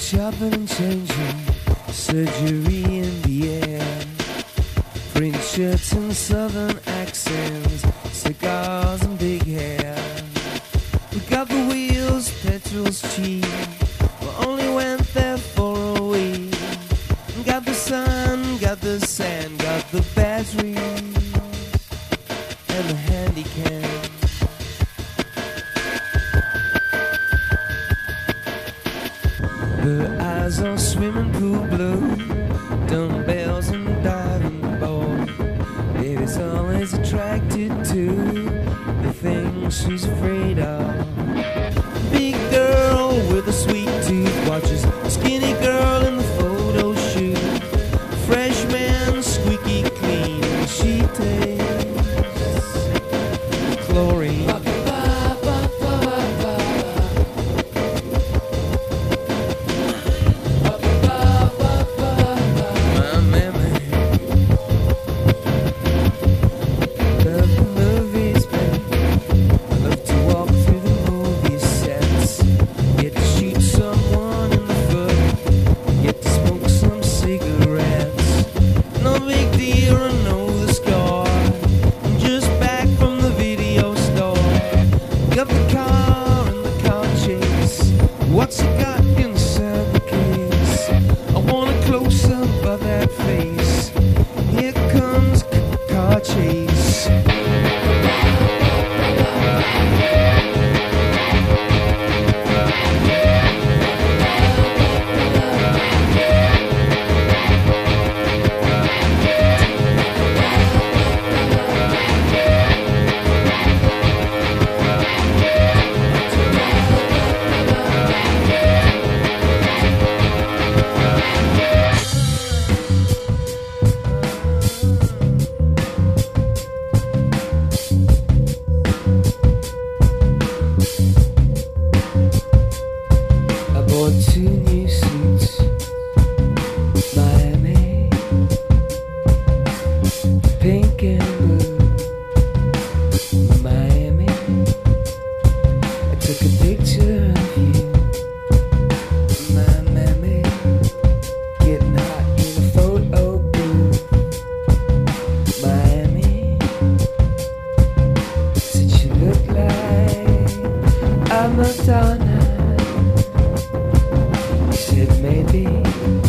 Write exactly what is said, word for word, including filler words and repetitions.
chopping and changing, surgery in the air. Print shirts and southern accents, cigars and big hair. We got the wheels, petrol's cheap, we only went there for a week. Got the sun, got the sand, got the batteries and the handy cam. Her eyes are swimming pool blue, dumbbells and diving board. Baby's always attracted to the things she's afraid of. Big girl with a sweet tooth watches skinny girl in the photo shoot. Fresh man, squeaky clean, she tastes chlorine. What's it got inside the case? I want a close-up of that face. Here comes a car chase. Two new suits, Miami, pink and blue, Miami. I took a picture of you, Miami, getting hot in a photo booth, Miami. Said you look like a Madonna. Maybe